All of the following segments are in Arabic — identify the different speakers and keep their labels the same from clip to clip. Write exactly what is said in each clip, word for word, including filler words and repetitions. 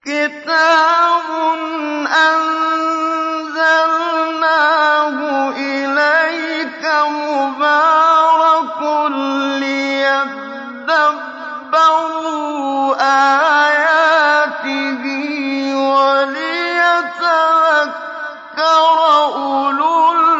Speaker 1: كِتَابٌ أَنزَلْنَاهُ إِلَيْكَ مُبَارَكٌ لِّيَدَّبَّرُوا آيَاتِهِ وَلِيَتَذَكَّرَ أُولُو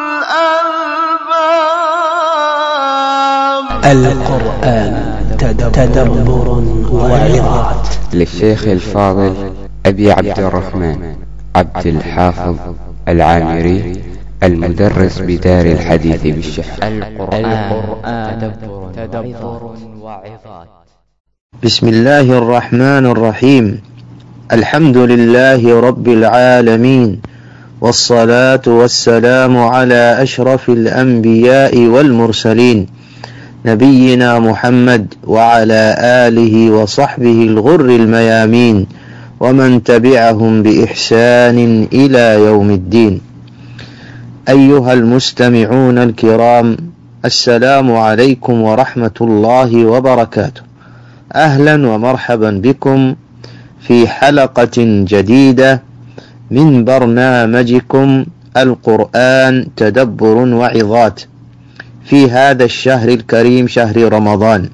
Speaker 1: الْأَلْبَابِ.
Speaker 2: القرآن تدبر وعظات.
Speaker 3: للشيخ الفاضل أبي عبد الرحمن عبد الحافظ العامري، المدرس بدار الحديث بالشحن.
Speaker 4: القرآن تدبر وعظات.
Speaker 5: بسم الله الرحمن الرحيم. الحمد لله رب العالمين، والصلاة والسلام على أشرف الأنبياء والمرسلين، نبينا محمد وعلى آله وصحبه الغر الميامين، ومن تبعهم بإحسان إلى يوم الدين. أيها المستمعون الكرام، السلام عليكم ورحمة الله وبركاته. أهلا ومرحبا بكم في حلقة جديدة من برنامجكم القرآن تدبر وعظات في هذا الشهر الكريم، شهر رمضان.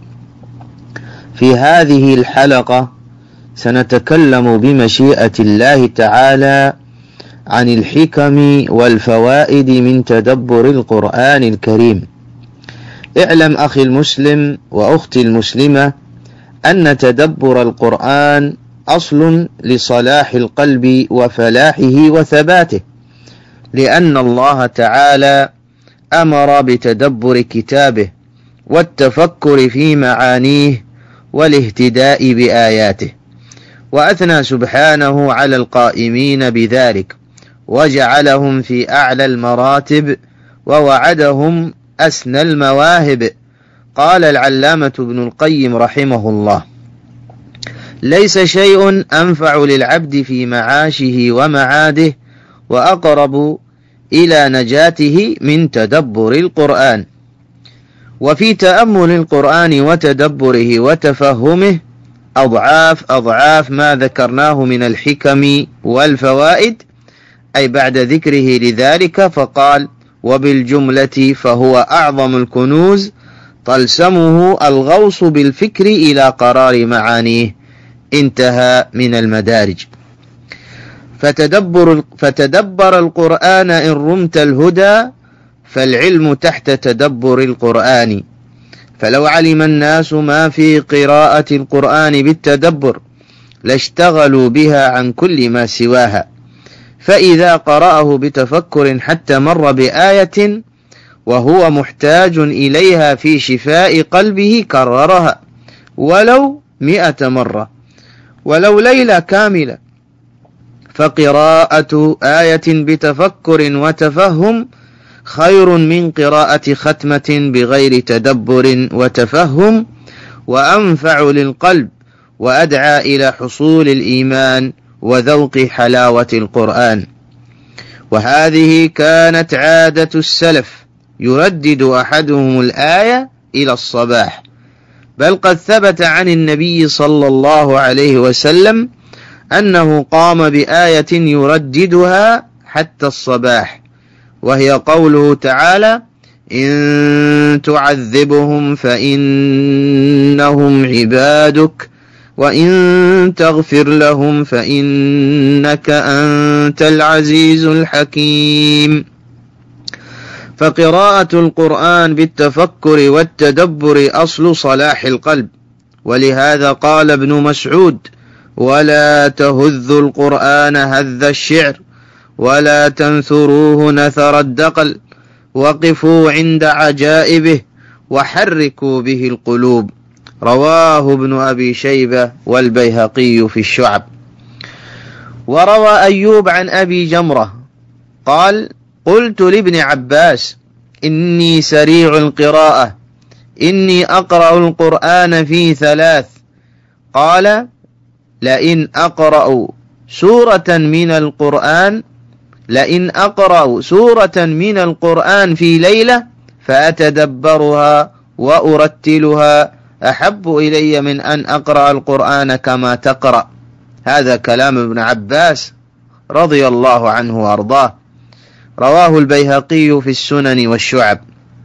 Speaker 5: في هذه الحلقة سنتكلم بمشيئة الله تعالى عن الحكم والفوائد من تدبر القرآن الكريم. اعلم أخي المسلم وأختي المسلمة أن تدبر القرآن أصل لصلاح القلب وفلاحه وثباته، لأن الله تعالى أمر بتدبر كتابه والتفكر في معانيه والاهتداء بآياته، وأثنى سبحانه على القائمين بذلك وجعلهم في أعلى المراتب ووعدهم أسنى المواهب. قال العلامة ابن القيم رحمه الله: ليس شيء أنفع للعبد في معاشه ومعاده وأقرب إلى نجاته من تدبر القرآن. وفي تأمل القرآن وتدبره وتفهمه أضعاف أضعاف ما ذكرناه من الحكم والفوائد، أي بعد ذكره لذلك فقال: وبالجملة فهو أعظم الكنوز طلسمه الغوص بالفكر إلى قرار معانيه. انتهى من المدارج. فتدبر, فتدبر القرآن إن رمت الهدى، فالعلم تحت تدبر القرآن. فلو علم الناس ما في قراءة القرآن بالتدبر لاشتغلوا بها عن كل ما سواها، فإذا قرأه بتفكر حتى مر بآية وهو محتاج إليها في شفاء قلبه كررها ولو مئة مرة ولو ليلة كاملة. فقراءة آية بتفكر وتفهم خير من قراءة ختمة بغير تدبر وتفهم، وأنفع للقلب وأدعى إلى حصول الإيمان وذوق حلاوة القرآن. وهذه كانت عادة السلف، يردد أحدهم الآية إلى الصباح، بل قد ثبت عن النبي صلى الله عليه وسلم أنه قام بآية يرددها حتى الصباح، وهي قوله تعالى: إن تعذبهم فإنهم عبادك وإن تغفر لهم فإنك أنت العزيز الحكيم. فقراءة القرآن بالتفكر والتدبر أصل صلاح القلب، ولهذا قال ابن مسعود: ولا تهذوا القرآن هذ الشعر ولا تنثروه نثر الدقل، وقفوا عند عجائبه وحركوا به القلوب. رواه ابن أبي شيبة والبيهقي في الشعب. وروى أيوب عن أبي جمرة قال: قلت لابن عباس: إني سريع القراءة، إني أقرأ القرآن في ثلاث. قال: لئن أقرأ سورة من القرآن لئن أقرأ سورة من القرآن في ليلة فأتدبرها وأرتلها أحب إلي من أن أقرأ القرآن كما تقرأ. هذا كلام ابن عباس رضي الله عنه وأرضاه، رواه البيهقي في السنن والشعب.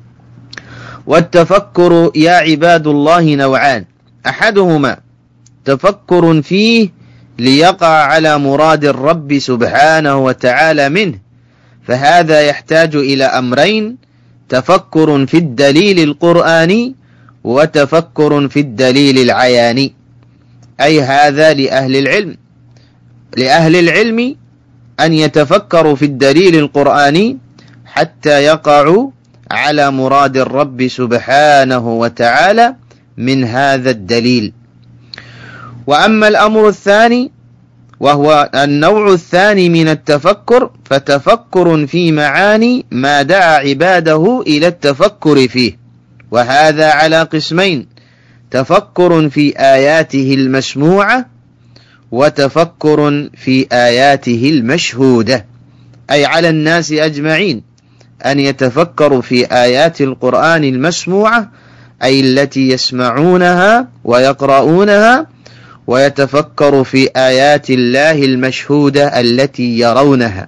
Speaker 5: والتفكر يا عباد الله نوعان: أحدهما تفكر فيه ليقع على مراد الرب سبحانه وتعالى منه، فهذا يحتاج إلى أمرين: تفكر في الدليل القرآني وتفكر في الدليل العياني، أي هذا لأهل العلم. لأهل العلم أن يتفكروا في الدليل القرآني حتى يقعوا على مراد الرب سبحانه وتعالى من هذا الدليل. وأما الأمر الثاني وهو النوع الثاني من التفكر، فتفكر في معاني ما دعا عباده إلى التفكر فيه، وهذا على قسمين: تفكر في آياته المسموعة وتفكر في آياته المشهودة، أي على الناس أجمعين أن يتفكروا في آيات القرآن المسموعة، أي التي يسمعونها ويقرؤونها، ويتفكر في آيات الله المشهودة التي يرونها.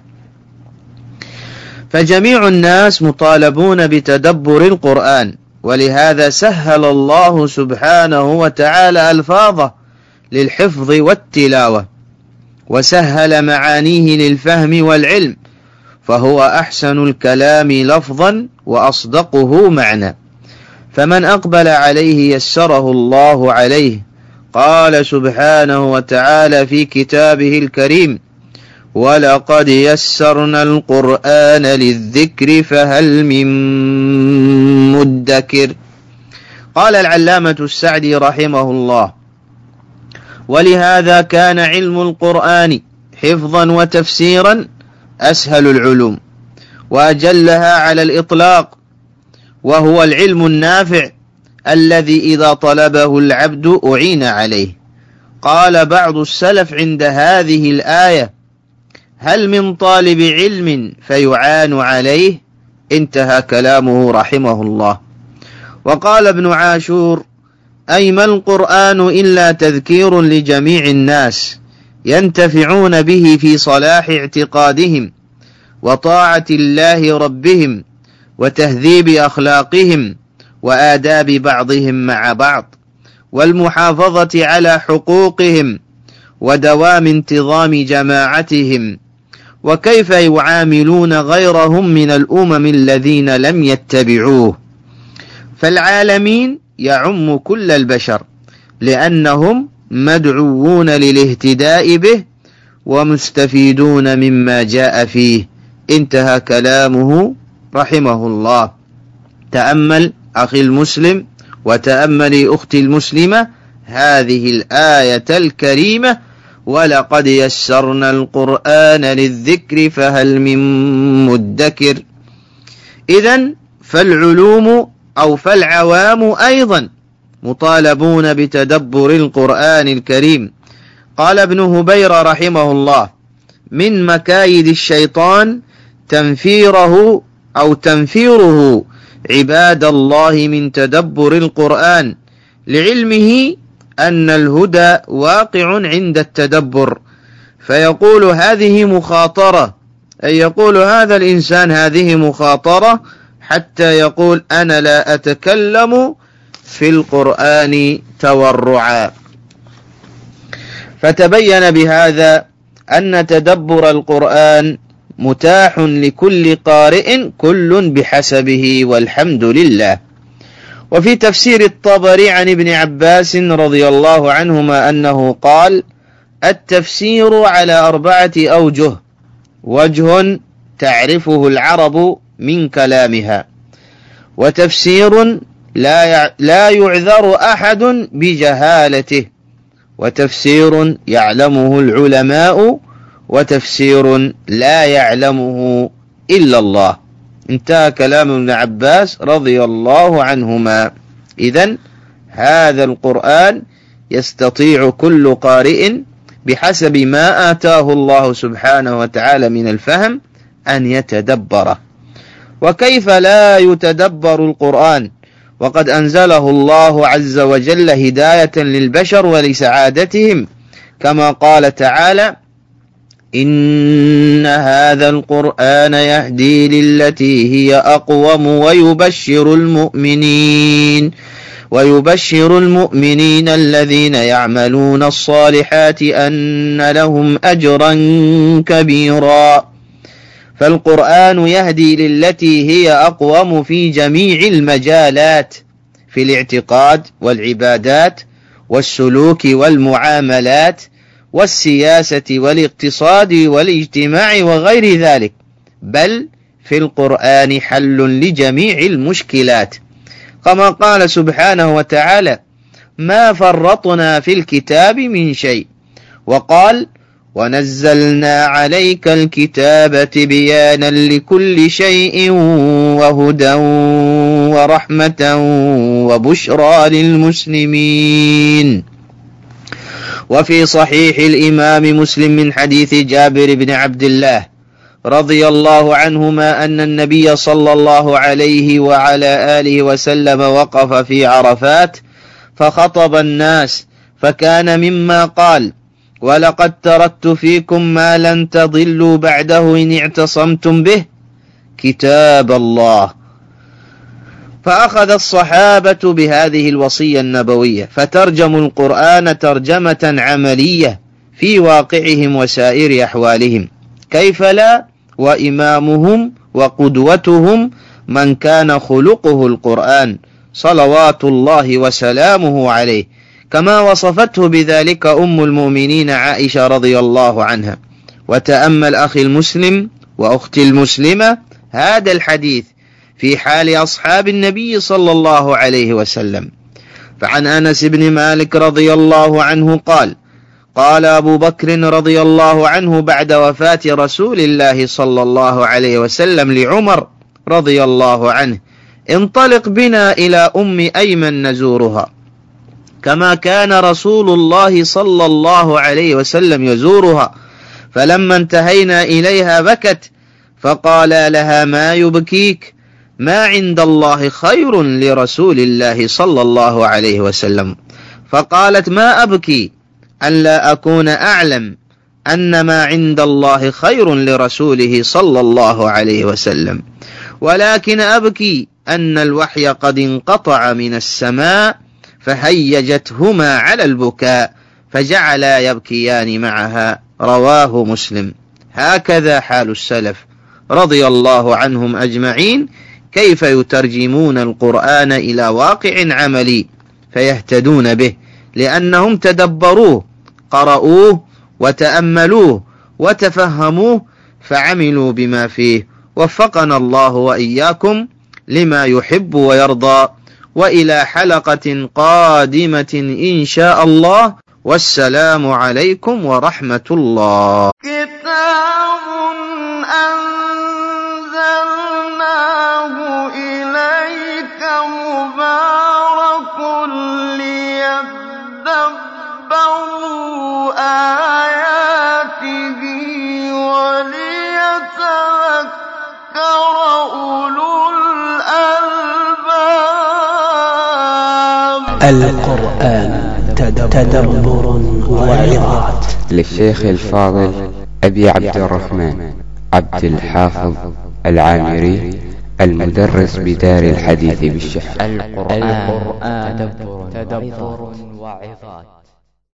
Speaker 5: فجميع الناس مطالبون بتدبر القرآن، ولهذا سهل الله سبحانه وتعالى ألفاظه للحفظ والتلاوة، وسهل معانيه للفهم والعلم، فهو أحسن الكلام لفظا وأصدقه معنى، فمن أقبل عليه يسره الله عليه. قال سبحانه وتعالى في كتابه الكريم: ولقد يسرنا القرآن للذكر فهل من مدكر. قال العلامة السعدي رحمه الله: ولهذا كان علم القرآن حفظا وتفسيرا أسهل العلوم وأجلها على الإطلاق، وهو العلم النافع الذي إذا طلبه العبد أعين عليه. قال بعض السلف عند هذه الآية: هل من طالب علم فيعان عليه؟ انتهى كلامه رحمه الله. وقال ابن عاشور: أي ما القرآن إلا تذكير لجميع الناس ينتفعون به في صلاح اعتقادهم وطاعة الله ربهم وتهذيب أخلاقهم وآداب بعضهم مع بعض والمحافظة على حقوقهم ودوام انتظام جماعتهم، وكيف يعاملون غيرهم من الأمم الذين لم يتبعوه. فالعالمين يعم كل البشر لأنهم مدعوون للاهتداء به ومستفيدون مما جاء فيه. انتهى كلامه رحمه الله. تأمل أخي المسلم وتأملي أختي المسلمة هذه الآية الكريمة: ولقد يسرنا القرآن للذكر فهل من مدكر. إذن فالعلوم أو فالعوام أيضا مطالبون بتدبر القرآن الكريم. قال ابن هبير رحمه الله: من مكايد الشيطان تنفيره أو تنفيره عباد الله من تدبر القرآن، لعلمه أن الهدى واقع عند التدبر، فيقول هذه مخاطرة، أي يقول هذا الإنسان هذه مخاطرة، حتى يقول أنا لا أتكلم في القرآن تورعا. فتبين بهذا أن تدبر القرآن متاح لكل قارئ كل بحسبه، والحمد لله. وفي تفسير الطبري عن ابن عباس رضي الله عنهما أنه قال: التفسير على أربعة أوجه: وجه تعرفه العرب من كلامها، وتفسير لا لا يعذر أحد بجهالته، وتفسير يعلمه العلماء، وتفسير لا يعلمه إلا الله. انتهى كلام ابن عباس رضي الله عنهما. إذن هذا القرآن يستطيع كل قارئ بحسب ما آتاه الله سبحانه وتعالى من الفهم أن يتدبره. وكيف لا يتدبر القرآن وقد أنزله الله عز وجل هداية للبشر ولسعادتهم، كما قال تعالى: إن هذا القرآن يهدي للتي هي أقوم ويبشر المؤمنين ويبشر المؤمنين الذين يعملون الصالحات أن لهم أجرا كبيرا. فالقرآن يهدي للتي هي أقوم في جميع المجالات، في الاعتقاد والعبادات والسلوك والمعاملات والسياسة والاقتصاد والاجتماع وغير ذلك، بل في القرآن حل لجميع المشكلات، كما قال سبحانه وتعالى: ما فرطنا في الكتاب من شيء، وقال: ونزلنا عليك الكتاب تبيانا لكل شيء وهدى ورحمة وبشرى للمسلمين. وفي صحيح الإمام مسلم من حديث جابر بن عبد الله رضي الله عنهما أن النبي صلى الله عليه وعلى آله وسلم وقف في عرفات فخطب الناس، فكان مما قال: ولقد تركت فيكم ما لن تضلوا بعده إن اعتصمتم به كتاب الله. فأخذ الصحابة بهذه الوصية النبوية فترجموا القرآن ترجمة عملية في واقعهم وسائر أحوالهم، كيف لا، وإمامهم وقدوتهم من كان خلقه القرآن صلوات الله وسلامه عليه، كما وصفته بذلك أم المؤمنين عائشة رضي الله عنها. وتأمل أخي المسلم وأختي المسلمة هذا الحديث في حال أصحاب النبي صلى الله عليه وسلم. فعن أنس بن مالك رضي الله عنه قال: قال أبو بكر رضي الله عنه بعد وفاة رسول الله صلى الله عليه وسلم لعمر رضي الله عنه: انطلق بنا إلى أم أيمن نزورها، كما كان رسول الله صلى الله عليه وسلم يزورها. فلما انتهينا إليها بكت، فقال لها: ما يبكيك؟ ما عند الله خير لرسول الله صلى الله عليه وسلم. فقالت: ما أبكي أن لا أكون أعلم أن ما عند الله خير لرسوله صلى الله عليه وسلم، ولكن أبكي أن الوحي قد انقطع من السماء فهيجتهما على البكاء فجعلا يبكيان معها. رواه مسلم. هكذا حال السلف رضي الله عنهم أجمعين، كيف يترجمون القرآن إلى واقع عملي فيهتدون به، لأنهم تدبروه، قرأوه وتأملوه وتفهموه فعملوا بما فيه. وفقنا الله وإياكم لما يحب ويرضى، وإلى حلقة قادمة إن شاء الله، والسلام عليكم ورحمة الله.
Speaker 1: كتاب أنزلناه إليك مبارك ليدبروا آياته وليتذكر أولو الألباب.
Speaker 2: القرآن تدبر وعظات.
Speaker 3: للشيخ الفاضل أبي عبد الرحمن عبد الحافظ العامري، المدرس بدار الحديث بالشحن.
Speaker 4: القرآن تدبر وعظات.